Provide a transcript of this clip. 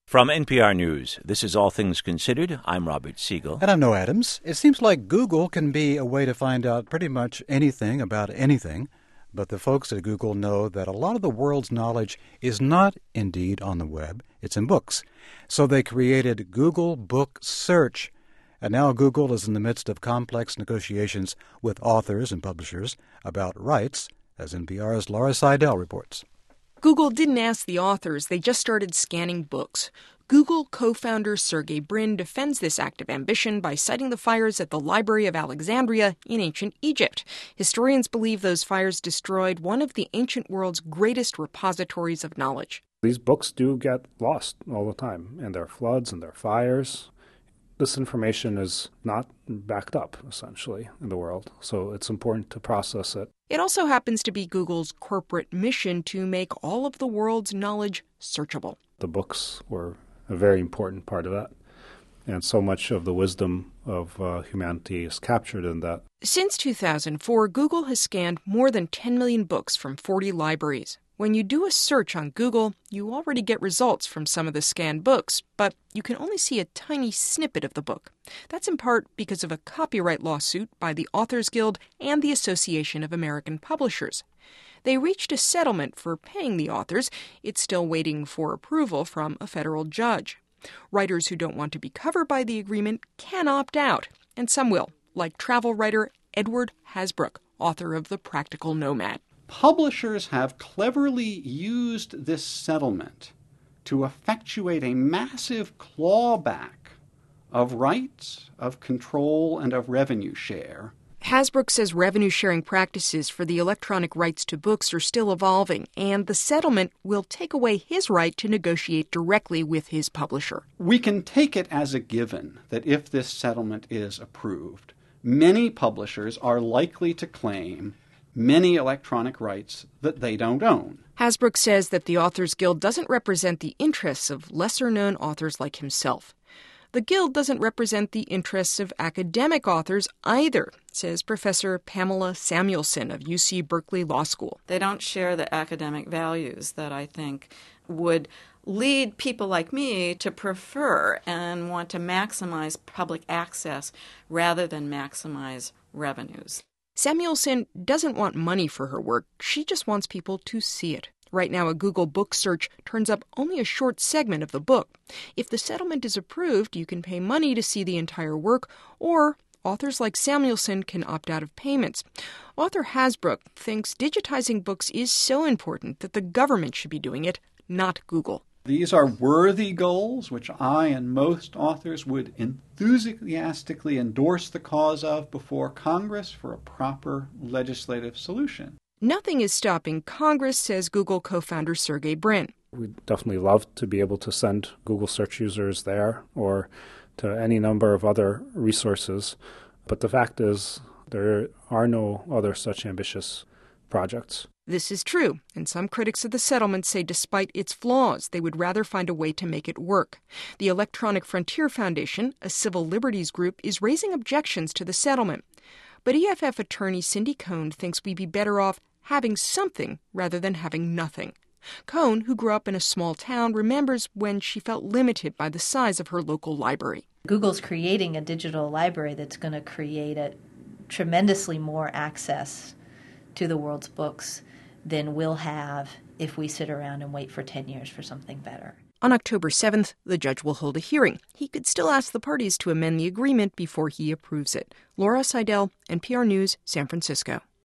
From NPR News, this is All Things Considered. I'm Robert Siegel. And I'm Noah Adams. It seems like Google can be a way to find out pretty much anything about anything, but the folks at Google know that a lot of the world's knowledge is not indeed on the web. It's in books. So they created Google Book Search. And now Google is in the midst of complex negotiations with authors and publishers about rights, as NPR's Laura Seidel reports. Google didn't ask the authors, they just started scanning books. Google co-founder Sergey Brin defends this act of ambition by citing the fires at the Library of Alexandria in ancient Egypt. Historians believe those fires destroyed one of the ancient world's greatest repositories of knowledge. These books do get lost all the time, and there are floods and there are fires. This information is not backed up, essentially, in the world, so it's important to process it. It also happens to be Google's corporate mission to make all of the world's knowledge searchable. The books were a very important part of that, and so much of the wisdom of humanity is captured in that. Since 2004, Google has scanned more than 10 million books from 40 libraries. When you do a search on Google, you already get results from some of the scanned books, but you can only see a tiny snippet of the book. That's in part because of a copyright lawsuit by the Authors Guild and the Association of American Publishers. They reached a settlement for paying the authors. It's still waiting for approval from a federal judge. Writers who don't want to be covered by the agreement can opt out, and some will, like travel writer Edward Hasbrouck, author of The Practical Nomad. Publishers have cleverly used this settlement to effectuate a massive clawback of rights, of control, and of revenue share. Hasbrouck says revenue-sharing practices for the electronic rights to books are still evolving, and the settlement will take away his right to negotiate directly with his publisher. We can take it as a given that if this settlement is approved, many publishers are likely to claim many electronic rights that they don't own. Hasbrouck says that the Authors Guild doesn't represent the interests of lesser-known authors like himself. The Guild doesn't represent the interests of academic authors either, says Professor Pamela Samuelson of UC Berkeley Law School. They don't share the academic values that I think would lead people like me to prefer and want to maximize public access rather than maximize revenues. Samuelson doesn't want money for her work. She just wants people to see it. Right now, a Google Book Search turns up only a short segment of the book. If the settlement is approved, you can pay money to see the entire work, or authors like Samuelson can opt out of payments. Author Hasbrouck thinks digitizing books is so important that the government should be doing it, not Google. These are worthy goals, which I and most authors would enthusiastically endorse the cause of before Congress for a proper legislative solution. Nothing is stopping Congress, says Google co-founder Sergey Brin. We'd definitely love to be able to send Google search users there or to any number of other resources. But the fact is, there are no other such ambitious projects. This is true, and some critics of the settlement say despite its flaws, they would rather find a way to make it work. The Electronic Frontier Foundation, a civil liberties group, is raising objections to the settlement. But EFF attorney Cindy Cohn thinks we'd be better off having something rather than having nothing. Cohn, who grew up in a small town, remembers when she felt limited by the size of her local library. Google's creating a digital library that's going to create a tremendously more access to the world's books than we'll have if we sit around and wait for 10 years for something better. On October 7th, the judge will hold a hearing. He could still ask the parties to amend the agreement before he approves it. Laura Seidel, NPR News, San Francisco.